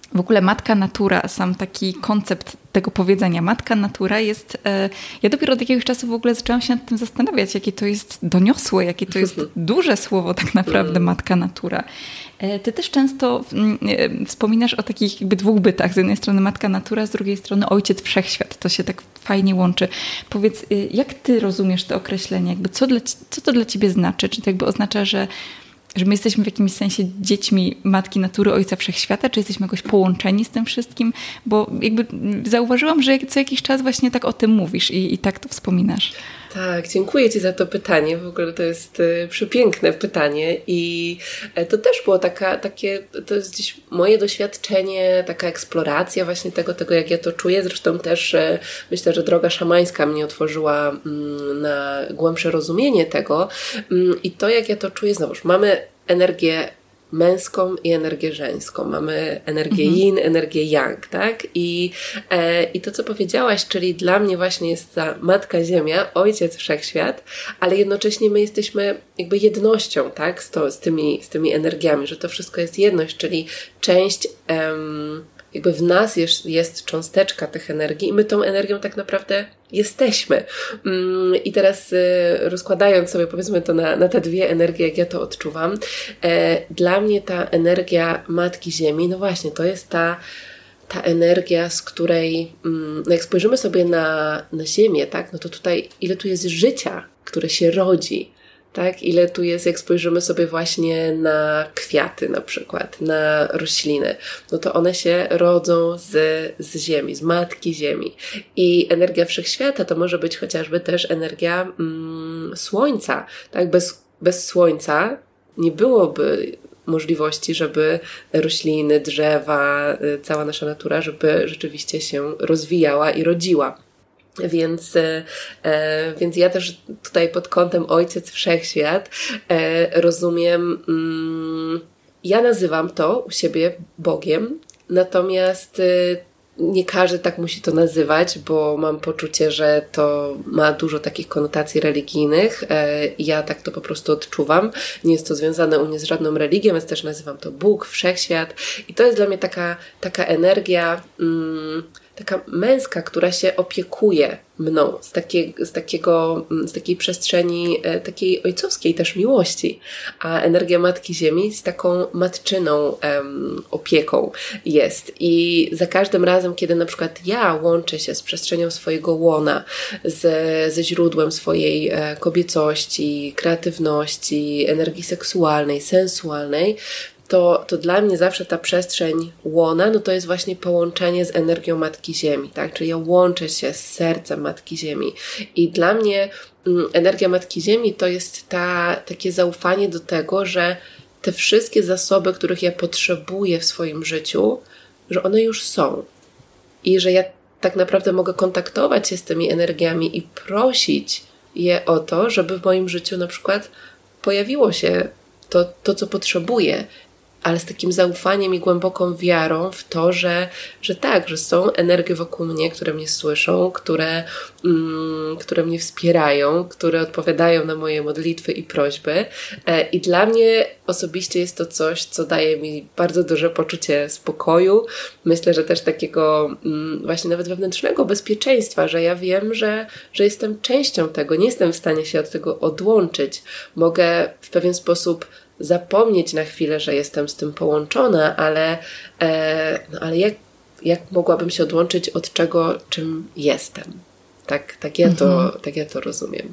W ogóle matka natura, sam taki koncept tego powiedzenia, matka natura jest, e, ja dopiero od jakiegoś czasu w ogóle zaczęłam się nad tym zastanawiać, jakie to jest doniosłe, jakie to jest duże słowo tak naprawdę, matka natura. E, ty też często e, wspominasz o takich jakby dwóch bytach, z jednej strony matka natura, z drugiej strony ojciec wszechświat, to się tak fajnie łączy. Powiedz, e, jak ty rozumiesz to określenie, jakby co, dla, co to dla ciebie znaczy? Czy to jakby oznacza, że że my jesteśmy w jakimś sensie dziećmi matki natury, ojca wszechświata, czy jesteśmy jakoś połączeni z tym wszystkim? Bo jakby zauważyłam, że co jakiś czas właśnie tak o tym mówisz i, i tak to wspominasz. Tak, dziękuję Ci za to pytanie. W ogóle to jest y, przepiękne pytanie i y, to też było taka, takie, to jest gdzieś moje doświadczenie, taka eksploracja właśnie tego, tego jak ja to czuję. Zresztą też y, myślę, że droga szamańska mnie otworzyła y, na głębsze rozumienie tego y, i to jak ja to czuję, znowuż mamy energię męską i energię żeńską. Mamy energię mhm. yin, energię yang, tak? I, e, I to, co powiedziałaś, czyli dla mnie właśnie jest ta Matka Ziemia, Ojciec Wszechświat, ale jednocześnie my jesteśmy jakby jednością, tak? Z, to, z, tymi, z tymi energiami, że to wszystko jest jedność, czyli część em, jakby w nas jest, jest cząsteczka tych energii i my tą energią tak naprawdę jesteśmy. I teraz rozkładając sobie powiedzmy to na, na te dwie energie, jak ja to odczuwam, dla mnie ta energia Matki Ziemi, no właśnie, to jest ta ta energia, z której, no jak spojrzymy sobie na, na Ziemię, tak, no to tutaj ile tu jest życia, które się rodzi, tak? Ile tu jest, jak spojrzymy sobie właśnie na kwiaty na przykład, na rośliny, no to one się rodzą z, z ziemi, z Matki Ziemi. I energia wszechświata to może być chociażby też energia mm, słońca, tak? Bez, bez słońca nie byłoby możliwości, żeby rośliny, drzewa, cała nasza natura, żeby rzeczywiście się rozwijała i rodziła. Więc, e, więc ja też tutaj pod kątem Ojciec Wszechświat e, rozumiem, mm, ja nazywam to u siebie Bogiem, natomiast e, nie każdy tak musi to nazywać, bo mam poczucie, że to ma dużo takich konotacji religijnych. E, ja tak to po prostu odczuwam. Nie jest to związane u mnie z żadną religią, więc też nazywam to Bóg, Wszechświat i to jest dla mnie taka, taka energia mm, taka męska, która się opiekuje mną z, takie, z, takiego, z takiej przestrzeni e, takiej ojcowskiej też miłości, a energia Matki Ziemi z taką matczyną em, opieką jest i za każdym razem, kiedy na przykład ja łączę się z przestrzenią swojego łona, z, ze źródłem swojej e, kobiecości, kreatywności, energii seksualnej, sensualnej, To, to dla mnie zawsze ta przestrzeń łona, no to jest właśnie połączenie z energią Matki Ziemi, tak? Czyli ja łączę się z sercem Matki Ziemi. I dla mnie mm, energia Matki Ziemi to jest ta, takie zaufanie do tego, że te wszystkie zasoby, których ja potrzebuję w swoim życiu, że one już są. I że ja tak naprawdę mogę kontaktować się z tymi energiami i prosić je o to, żeby w moim życiu na przykład pojawiło się to, to co potrzebuję, ale z takim zaufaniem i głęboką wiarą w to, że, że tak, że są energie wokół mnie, które mnie słyszą, które, mm, które mnie wspierają, które odpowiadają na moje modlitwy i prośby. E, I dla mnie osobiście jest to coś, co daje mi bardzo duże poczucie spokoju. Myślę, że też takiego mm, właśnie nawet wewnętrznego bezpieczeństwa, że ja wiem, że, że jestem częścią tego, nie jestem w stanie się od tego odłączyć. Mogę w pewien sposób zapomnieć na chwilę, że jestem z tym połączona, ale, e, no ale jak, jak mogłabym się odłączyć od czego, czym jestem? Tak, tak, ja, to, mhm. tak ja to rozumiem.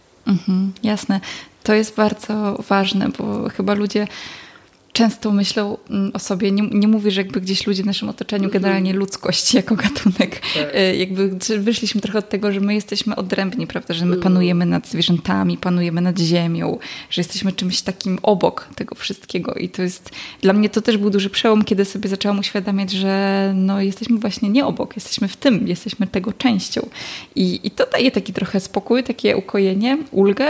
Mhm, jasne. To jest bardzo ważne, bo chyba ludzie często myślą o sobie, nie, nie mówię, że jakby gdzieś ludzie w naszym otoczeniu, generalnie ludzkość jako gatunek, tak. jakby wyszliśmy trochę od tego, że my jesteśmy odrębni, prawda, że my panujemy nad zwierzętami, panujemy nad ziemią, że jesteśmy czymś takim obok tego wszystkiego i to jest, dla mnie to też był duży przełom, kiedy sobie zaczęłam uświadamiać, że no jesteśmy właśnie nie obok, jesteśmy w tym, jesteśmy tego częścią i, i to daje taki trochę spokój, takie ukojenie, ulgę,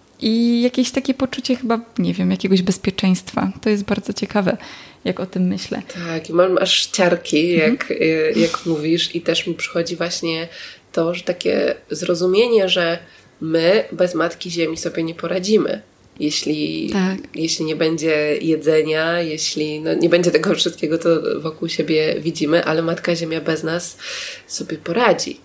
i jakieś takie poczucie chyba, nie wiem, jakiegoś bezpieczeństwa. To jest bardzo ciekawe, jak o tym myślę. Tak, i mam aż ciarki, mhm. jak, jak mówisz i też mi przychodzi właśnie to, że takie zrozumienie, że my bez Matki Ziemi sobie nie poradzimy. Jeśli, tak. jeśli nie będzie jedzenia, jeśli no, nie będzie tego wszystkiego, to wokół siebie widzimy, ale Matka Ziemia bez nas sobie poradzi,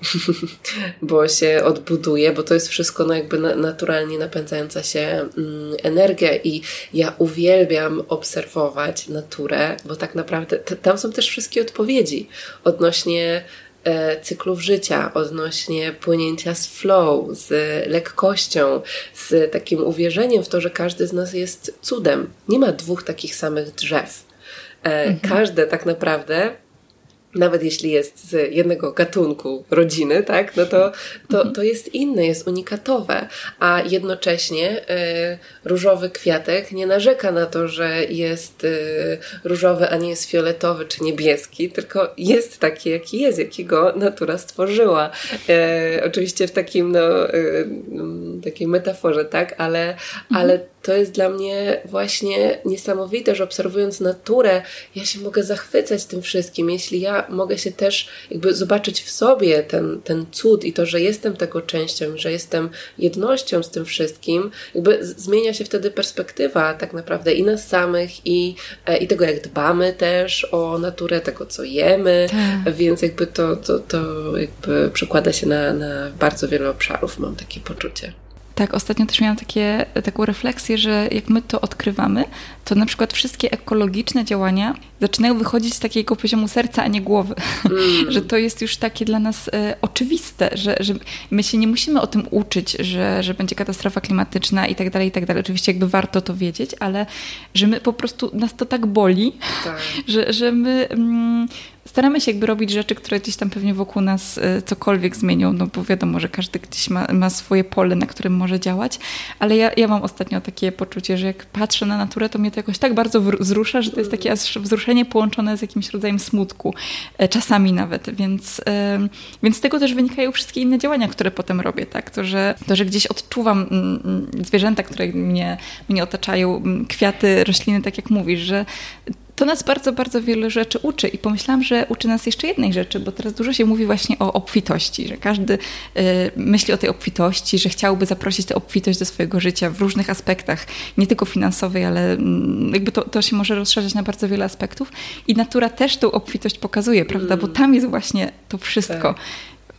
bo się odbuduje, bo to jest wszystko no, jakby na, naturalnie napędzająca się mm, energia i ja uwielbiam obserwować naturę, bo tak naprawdę t- tam są też wszystkie odpowiedzi odnośnie cyklów życia, odnośnie płynięcia z flow, z lekkością, z takim uwierzeniem w to, że każdy z nas jest cudem. Nie ma dwóch takich samych drzew. Mhm. Każde tak naprawdę, nawet jeśli jest z jednego gatunku rodziny, tak, no to, to, to jest inne, jest unikatowe, a jednocześnie y, różowy kwiatek nie narzeka na to, że jest y, różowy, a nie jest fioletowy czy niebieski, tylko jest taki, jaki jest, jakiego natura stworzyła. Y, oczywiście w takim, no, y, takiej metaforze, tak, ale, mhm. ale to jest dla mnie właśnie niesamowite, że obserwując naturę, ja się mogę zachwycać tym wszystkim. Jeśli ja mogę się też jakby zobaczyć w sobie ten, ten cud i to, że jestem tego częścią, że jestem jednością z tym wszystkim, jakby zmienia się wtedy perspektywa tak naprawdę i nas samych, i, i tego, jak dbamy też o naturę, tego, co jemy, tak. Więc jakby to, to, to jakby przekłada się na, na bardzo wiele obszarów, mam takie poczucie. Tak, ostatnio też miałam takie, taką refleksję, że jak my to odkrywamy, to na przykład wszystkie ekologiczne działania zaczynają wychodzić z takiego poziomu serca, a nie głowy. Mm. Że to jest już takie dla nas e, oczywiste, że, że my się nie musimy o tym uczyć, że, że będzie katastrofa klimatyczna i tak dalej, i tak dalej. Oczywiście jakby warto to wiedzieć, ale że my po prostu, nas to tak boli, tak. że, że my... Mm, staramy się jakby robić rzeczy, które gdzieś tam pewnie wokół nas y, cokolwiek zmienią, no bo wiadomo, że każdy gdzieś ma, ma swoje pole, na którym może działać, ale ja, ja mam ostatnio takie poczucie, że jak patrzę na naturę, to mnie to jakoś tak bardzo wzrusza, że to jest takie aż wzruszenie połączone z jakimś rodzajem smutku, y, czasami nawet, więc, y, więc z tego też wynikają wszystkie inne działania, które potem robię, tak, to, że, to, że gdzieś odczuwam y, zwierzęta, które mnie, mnie otaczają, kwiaty, rośliny, tak jak mówisz, że to nas bardzo, bardzo wiele rzeczy uczy i pomyślałam, że uczy nas jeszcze jednej rzeczy, bo teraz dużo się mówi właśnie o obfitości, że każdy y, myśli o tej obfitości, że chciałby zaprosić tę obfitość do swojego życia w różnych aspektach, nie tylko finansowej, ale mm, jakby to, to się może rozszerzać na bardzo wiele aspektów i natura też tą obfitość pokazuje, prawda, bo tam jest właśnie to wszystko. Tak.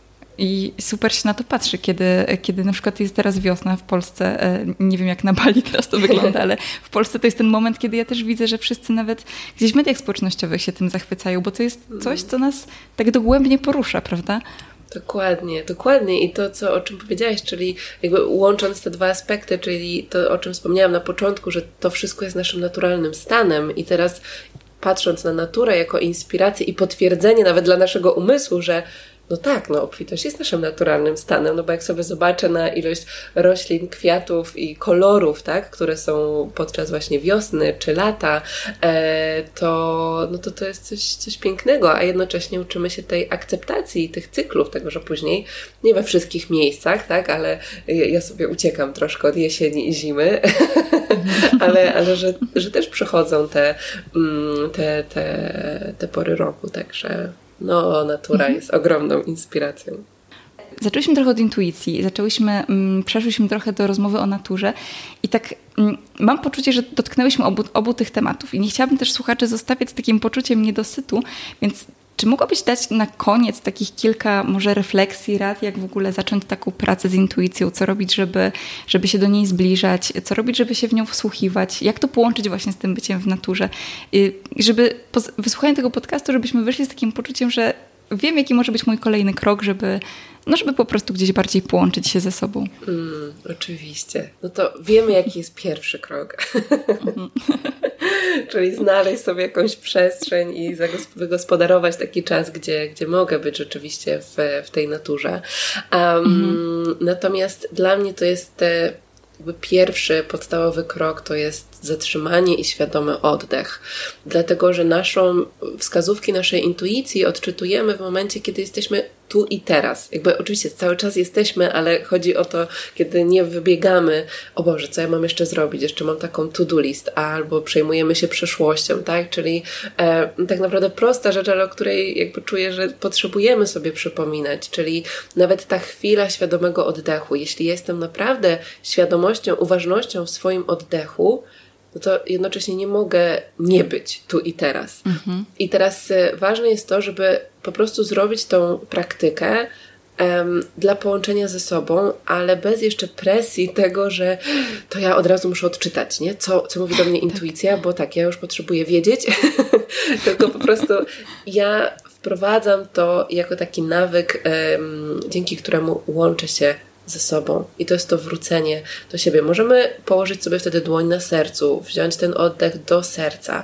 I super się na to patrzy, kiedy, kiedy na przykład jest teraz wiosna w Polsce, nie wiem jak na Bali teraz to wygląda, ale w Polsce to jest ten moment, kiedy ja też widzę, że wszyscy nawet gdzieś w mediach społecznościowych się tym zachwycają, bo to jest coś, co nas tak dogłębnie porusza, prawda? Dokładnie, dokładnie. I to, co, o czym powiedziałaś, czyli jakby łącząc te dwa aspekty, czyli to, o czym wspomniałam na początku, że to wszystko jest naszym naturalnym stanem i teraz patrząc na naturę jako inspirację i potwierdzenie nawet dla naszego umysłu, że no tak, no obfitość jest naszym naturalnym stanem, no bo jak sobie zobaczę na ilość roślin, kwiatów i kolorów, tak, które są podczas właśnie wiosny czy lata, e, to, no to to jest coś, coś pięknego, a jednocześnie uczymy się tej akceptacji tych cyklów, tego, że później nie we wszystkich miejscach, tak, ale ja sobie uciekam troszkę od jesieni i zimy, ale, ale że, że też przychodzą te, te, te, te pory roku, także no, natura mhm. jest ogromną inspiracją. Zaczęłyśmy trochę od intuicji, zaczęłyśmy, mm, przeszłyśmy trochę do rozmowy o naturze i tak mm, mam poczucie, że dotknęłyśmy obu, obu tych tematów i nie chciałabym też słuchaczy zostawiać z takim poczuciem niedosytu, więc czy mogłabyś dać na koniec takich kilka może refleksji, rad, jak w ogóle zacząć taką pracę z intuicją, co robić, żeby, żeby się do niej zbliżać, co robić, żeby się w nią wsłuchiwać, jak to połączyć właśnie z tym byciem w naturze i żeby po wysłuchaniu tego podcastu, żebyśmy wyszli z takim poczuciem, że wiem, jaki może być mój kolejny krok, żeby, no żeby po prostu gdzieś bardziej połączyć się ze sobą. Mm, oczywiście. No to wiemy, jaki jest pierwszy krok. Mhm. Czyli znaleźć sobie jakąś przestrzeń i wygospodarować taki czas, gdzie, gdzie mogę być rzeczywiście w, w tej naturze. Um, mhm. Natomiast dla mnie to jest te, jakby pierwszy podstawowy krok, to jest jest zatrzymanie i świadomy oddech. Dlatego, że naszą, wskazówki naszej intuicji odczytujemy w momencie, kiedy jesteśmy tu i teraz. Jakby oczywiście cały czas jesteśmy, ale chodzi o to, kiedy nie wybiegamy, o Boże, co ja mam jeszcze zrobić, jeszcze mam taką to-do list, albo przejmujemy się przeszłością, tak? Czyli e, tak naprawdę prosta rzecz, ale o której jakby czuję, że potrzebujemy sobie przypominać, czyli nawet ta chwila świadomego oddechu. Jeśli jestem naprawdę świadomością, uważnością w swoim oddechu, no to jednocześnie nie mogę nie być tu i teraz. Mhm. I teraz e, ważne jest to, żeby po prostu zrobić tą praktykę um, dla połączenia ze sobą, ale bez jeszcze presji tego, że to ja od razu muszę odczytać, nie? Co, co mówi do mnie intuicja, bo tak, ja już potrzebuję wiedzieć, tylko po prostu ja wprowadzam to jako taki nawyk, um, dzięki któremu łączę się ze sobą. I to jest to wrócenie do siebie. Możemy położyć sobie wtedy dłoń na sercu, wziąć ten oddech do serca,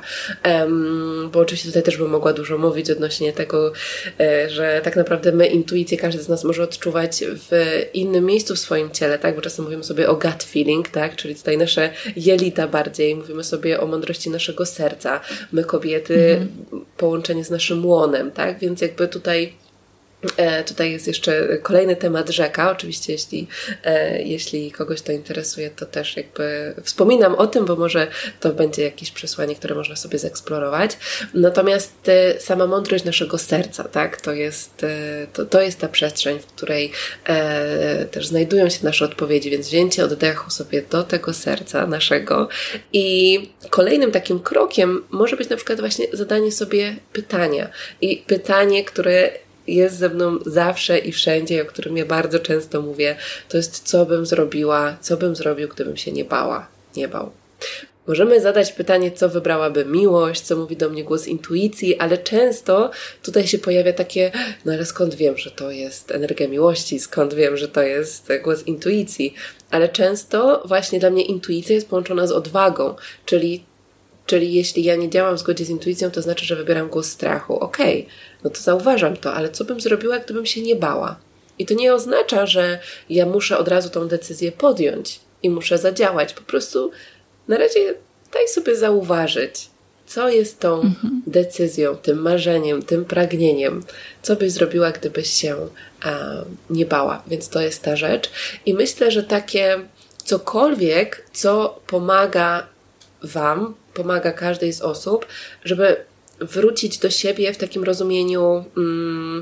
um, bo oczywiście tutaj też bym mogła dużo mówić odnośnie tego, e, że tak naprawdę my intuicję każdy z nas może odczuwać w innym miejscu w swoim ciele, tak? Bo czasem mówimy sobie o gut feeling, tak? Czyli tutaj nasze jelita bardziej, mówimy sobie o mądrości naszego serca. My kobiety, mhm. połączenie z naszym łonem, tak? Więc jakby tutaj E, tutaj jest jeszcze kolejny temat rzeka. Oczywiście jeśli, e, jeśli kogoś to interesuje, to też jakby wspominam o tym, bo może to będzie jakieś przesłanie, które można sobie zeksplorować. Natomiast e, sama mądrość naszego serca, tak, to jest, e, to, to jest ta przestrzeń, w której e, też znajdują się nasze odpowiedzi, więc wzięcie oddechu sobie do tego serca naszego i kolejnym takim krokiem może być na przykład właśnie zadanie sobie pytania i pytanie, które jest ze mną zawsze i wszędzie, o którym ja bardzo często mówię, to jest co bym zrobiła, co bym zrobił, gdybym się nie bała, nie bał. Możemy zadać pytanie, co wybrałaby miłość, co mówi do mnie głos intuicji, ale często tutaj się pojawia takie, no ale skąd wiem, że to jest energia miłości, skąd wiem, że to jest głos intuicji, ale często właśnie dla mnie intuicja jest połączona z odwagą, czyli Czyli jeśli ja nie działam w zgodzie z intuicją, to znaczy, że wybieram głos strachu. Okej, okay, no to zauważam to, ale co bym zrobiła, gdybym się nie bała? I to nie oznacza, że ja muszę od razu tą decyzję podjąć i muszę zadziałać. Po prostu na razie daj sobie zauważyć, co jest tą mhm. decyzją, tym marzeniem, tym pragnieniem. Co byś zrobiła, gdybyś się a, nie bała? Więc to jest ta rzecz. I myślę, że takie cokolwiek, co pomaga Wam, pomaga każdej z osób, żeby wrócić do siebie w takim rozumieniu, mm,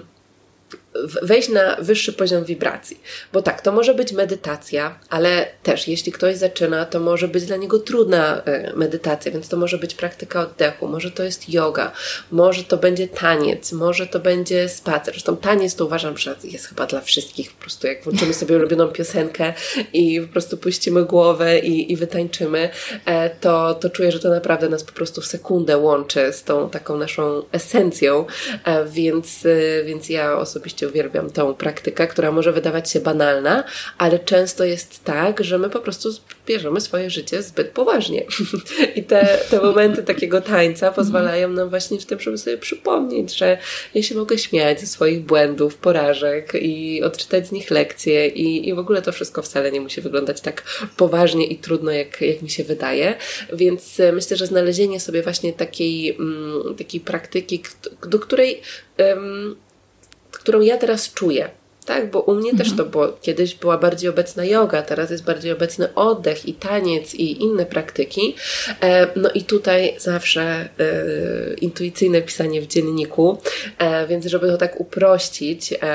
wejść na wyższy poziom wibracji. Bo tak, to może być medytacja, ale też jeśli ktoś zaczyna, to może być dla niego trudna medytacja, więc to może być praktyka oddechu, może to jest yoga, może to będzie taniec, może to będzie spacer. Zresztą taniec to uważam, że jest chyba dla wszystkich. Po prostu jak włączymy sobie ulubioną piosenkę i po prostu puścimy głowę i, i wytańczymy, to, to czuję, że to naprawdę nas po prostu w sekundę łączy z tą taką naszą esencją, więc, więc ja osobiście uwielbiam tą praktykę, która może wydawać się banalna, ale często jest tak, że my po prostu bierzemy swoje życie zbyt poważnie. I te, te momenty takiego tańca pozwalają nam właśnie w tym, żeby sobie przypomnieć, że ja się mogę śmiać ze swoich błędów, porażek i odczytać z nich lekcje i, i w ogóle to wszystko wcale nie musi wyglądać tak poważnie i trudno, jak, jak mi się wydaje. Więc myślę, że znalezienie sobie właśnie takiej, um, takiej praktyki, do której um, którą ja teraz czuję, tak? Bo u mnie mhm. też to było, kiedyś była bardziej obecna yoga, teraz jest bardziej obecny oddech i taniec i inne praktyki. E, no i tutaj zawsze e, intuicyjne pisanie w dzienniku, e, więc żeby to tak uprościć, e,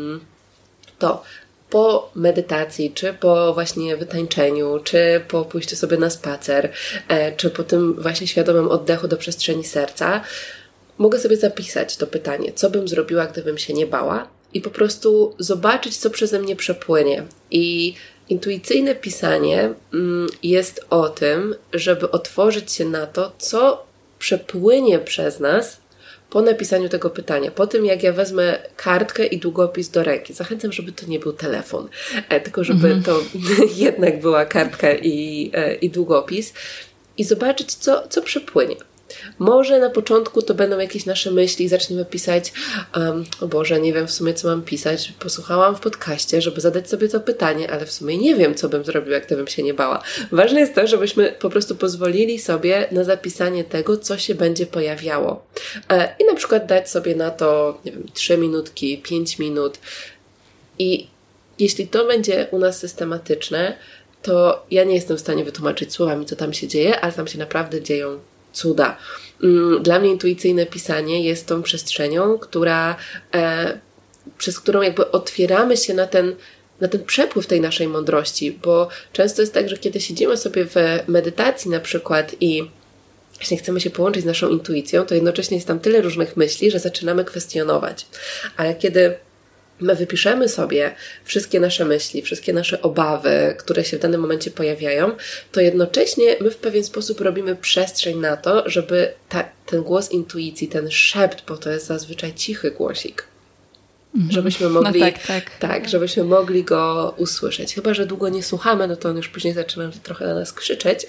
to po medytacji, czy po właśnie wytańczeniu, czy po pójściu sobie na spacer, e, czy po tym właśnie świadomym oddechu do przestrzeni serca, mogę sobie zapisać to pytanie, co bym zrobiła, gdybym się nie bała i po prostu zobaczyć, co przeze mnie przepłynie. I intuicyjne pisanie mm, jest o tym, żeby otworzyć się na to, co przepłynie przez nas po napisaniu tego pytania. Po tym, jak ja wezmę kartkę i długopis do ręki. Zachęcam, żeby to nie był telefon, e, tylko żeby mhm. to jednak była kartka i, e, i długopis i zobaczyć, co, co przepłynie. Może na początku to będą jakieś nasze myśli, zaczniemy pisać, um, o Boże, nie wiem w sumie co mam pisać, posłuchałam w podcaście, żeby zadać sobie to pytanie, ale w sumie nie wiem co bym zrobił, jak gdybym się nie bała. Ważne jest to, żebyśmy po prostu pozwolili sobie na zapisanie tego, co się będzie pojawiało. E, I na przykład dać sobie na to, nie wiem, trzy minutki, pięć minut i jeśli to będzie u nas systematyczne, to ja nie jestem w stanie wytłumaczyć słowami, co tam się dzieje, ale tam się naprawdę dzieją cuda. Dla mnie intuicyjne pisanie jest tą przestrzenią, która, e, przez którą jakby otwieramy się na ten, na ten przepływ tej naszej mądrości, bo często jest tak, że kiedy siedzimy sobie w medytacji na przykład i jeśli chcemy się połączyć z naszą intuicją, to jednocześnie jest tam tyle różnych myśli, że zaczynamy kwestionować. Ale kiedy my wypiszemy sobie wszystkie nasze myśli, wszystkie nasze obawy, które się w danym momencie pojawiają, to jednocześnie my w pewien sposób robimy przestrzeń na to, żeby ta, ten głos intuicji, ten szept, bo to jest zazwyczaj cichy głosik, żebyśmy mogli, no tak, tak. tak, żebyśmy mogli go usłyszeć. Chyba że długo nie słuchamy, no to on już później zaczyna trochę na nas krzyczeć.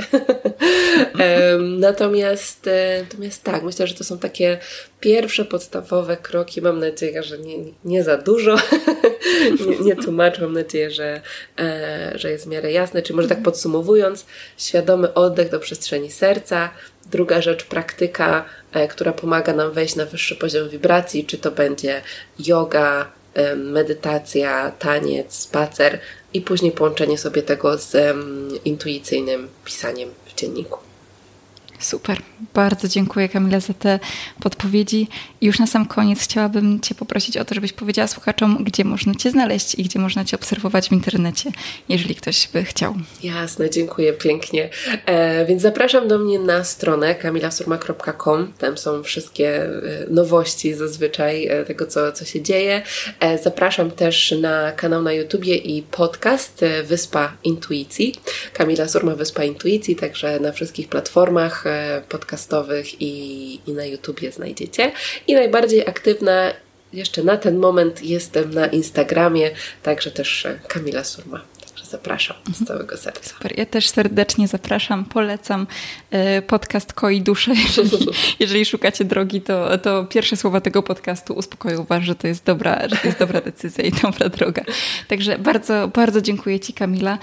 um, natomiast, natomiast tak, myślę, że to są takie pierwsze podstawowe kroki. Mam nadzieję, że nie, nie za dużo. nie, nie tłumaczę. Mam nadzieję, że, e, że jest w miarę jasne. Czyli może tak podsumowując, świadomy oddech do przestrzeni serca. Druga rzecz, praktyka, e, która pomaga nam wejść na wyższy poziom wibracji, czy to będzie yoga, e, medytacja, taniec, spacer i później połączenie sobie tego z e, intuicyjnym pisaniem w dzienniku. Super. Bardzo dziękuję, Kamila, za te podpowiedzi. I już na sam koniec chciałabym Cię poprosić o to, żebyś powiedziała słuchaczom, gdzie można Cię znaleźć i gdzie można Cię obserwować w internecie, jeżeli ktoś by chciał. Jasne, dziękuję pięknie. E, więc zapraszam do mnie na stronę kamila surma kropka com. Tam są wszystkie nowości zazwyczaj tego, co, co się dzieje. E, zapraszam też na kanał na YouTubie i podcast Wyspa Intuicji. Kamila Surma, Wyspa Intuicji, także na wszystkich platformach podcastowych i, i na YouTubie znajdziecie. I najbardziej aktywna jeszcze na ten moment jestem na Instagramie, także też Kamila Surma. Także zapraszam z całego serca. Super. Ja też serdecznie zapraszam, polecam podcast Koi Duszę. Jeżeli, jeżeli szukacie drogi, to, to pierwsze słowa tego podcastu uspokoją Was, że to jest dobra, że to jest dobra decyzja i dobra droga. Także bardzo, bardzo dziękuję Ci, Kamila,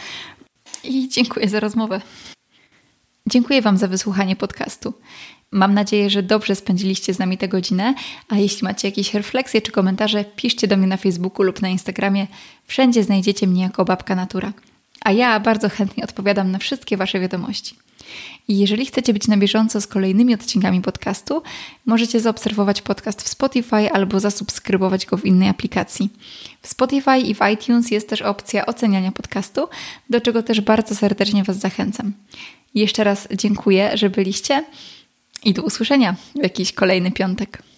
i dziękuję za rozmowę. Dziękuję Wam za wysłuchanie podcastu. Mam nadzieję, że dobrze spędziliście z nami tę godzinę, a jeśli macie jakieś refleksje czy komentarze, piszcie do mnie na Facebooku lub na Instagramie. Wszędzie znajdziecie mnie jako Babka Natura. A ja bardzo chętnie odpowiadam na wszystkie Wasze wiadomości. I jeżeli chcecie być na bieżąco z kolejnymi odcinkami podcastu, możecie zaobserwować podcast w Spotify albo zasubskrybować go w innej aplikacji. W Spotify i w iTunes jest też opcja oceniania podcastu, do czego też bardzo serdecznie Was zachęcam. Jeszcze raz dziękuję, że byliście i do usłyszenia w jakiś kolejny piątek.